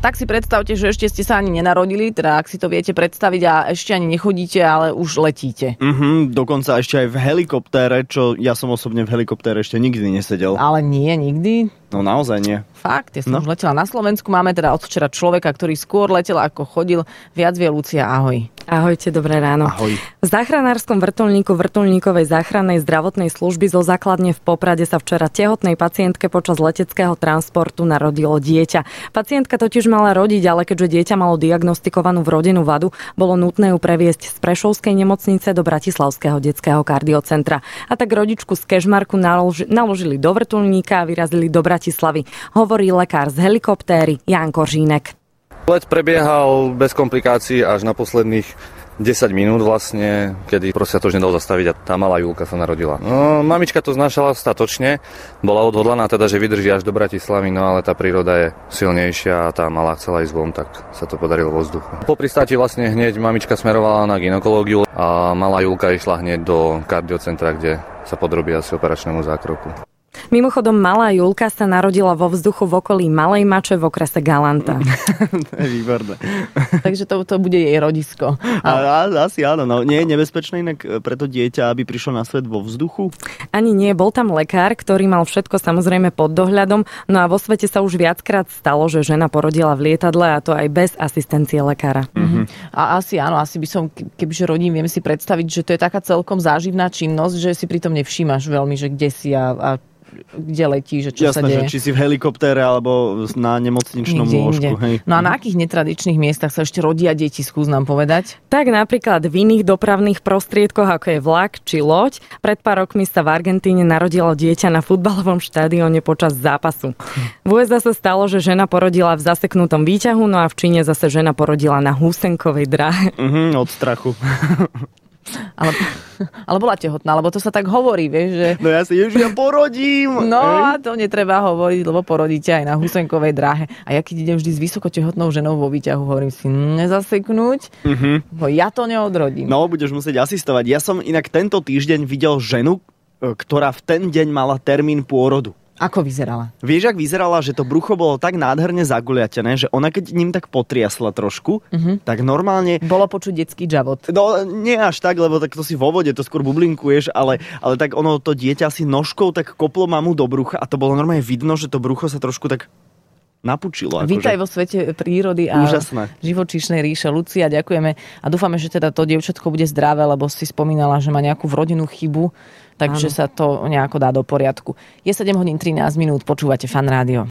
Tak si predstavte, že ešte ste sa ani nenarodili, teda ak si to viete predstaviť a ešte ani nechodíte, ale už letíte. Dokonca ešte aj v helikoptére, čo ja som osobne v helikoptére ešte nikdy nesedel. Ale nie, nikdy. No naozaj nie. Fakt, ja som už letela na Slovensku. Máme teda od včera človeka, ktorý skôr letel ako chodil. Viac vie Lucia, ahoj. Ahojte, dobré ráno. Ahoj. V záchranárskom vrtuľníku vrtuľníkovej záchrannej zdravotnej služby zo základne v Poprade sa včera tehotnej pacientke počas leteckého transportu narodilo dieťa. Pacientka totiž mala rodiť, ale keďže dieťa malo diagnostikovanú vrodenú vadu, bolo nutné ju previesť z Prešovskej nemocnice do Bratislavského detského kardiocentra. A tak rodičku z Kežmarku naložili do vrtuľníka a vyrazili do Bratislavy. Hovorí lekár z helikoptéry Ján Koržínek. Let prebiehal bez komplikácií až na posledných 10 minút vlastne, kedy proste to už nedalo zastaviť a tá malá Julka sa narodila. No, mamička to znášala statočne, bola odhodlaná teda, že vydrží až do Bratislavy, no ale tá príroda je silnejšia a tá malá chcela ísť von, tak sa to podarilo vo vzduchu. Po pristáti vlastne hneď mamička smerovala na gynekológiu a malá Julka išla hneď do kardiocentra, kde sa podrobí asi operačnému zákroku. Mimochodom, malá Julka sa narodila vo vzduchu v okolí Malej Mače v okrese Galanta. To je výborné. Takže to bude jej rodisko. Asi áno. No, nie je nebezpečné inak pre to dieťa, aby prišlo na svet vo vzduchu? Ani nie. Bol tam lekár, ktorý mal všetko samozrejme pod dohľadom. No a vo svete sa už viackrát stalo, že žena porodila v lietadle a to aj bez asistencie lekára. A asi áno, asi by som, kebyže rodím, viem si predstaviť, že to je taká celkom záživná činnosť, že si pritom nevšímaš veľmi, že kde si a kde letí, že čo sa deje. Jasné, že či si v helikoptére alebo na nemocničnom lôžku. Hej. No a na akých netradičných miestach sa ešte rodia deti, skús nám povedať? Tak napríklad v iných dopravných prostriedkoch, ako je vlak či loď. Pred pár rokmi sa v Argentíne narodilo dieťa na futbalovom štádióne počas zápasu. V USA sa stalo, že žena porodila v zaseknutom výťahu, no a v Číne zase žena porodila na húsenkovej dráhe. Od strachu. Ale bola tehotná, lebo to sa tak hovorí, vieš, že... No ja porodím! No a to netreba hovoriť, lebo porodíte aj na húsenkovej dráhe. A ja keď idem vždy s vysoko tehotnou ženou vo výťahu, hovorím si, nezaseknúť, bo ja to neodrodím. No, budeš musieť asistovať. Ja som inak tento týždeň videl ženu, ktorá v ten deň mala termín pôrodu. Ako vyzerala? Vieš, ak vyzerala, že to brucho bolo tak nádherne zaguliatené, že ona keď ním tak potriasla trošku, tak normálne... Bolo počuť detský džavot. No, nie až tak, lebo tak to si vo vode, to skôr bublinkuješ, ale tak ono to dieťa si nožkou tak koplo mamu do brucha a to bolo normálne vidno, že to brucho sa trošku tak napučilo. Vítaj vo svete prírody a úžasné. Živočíšnej ríše. Lucia, ďakujeme a dúfame, že teda to dievčatko bude zdravé, lebo si spomínala, že má nejakú vrodenú chybu, takže sa to nejako dá do poriadku. Je 7:13, počúvate Fan Rádio.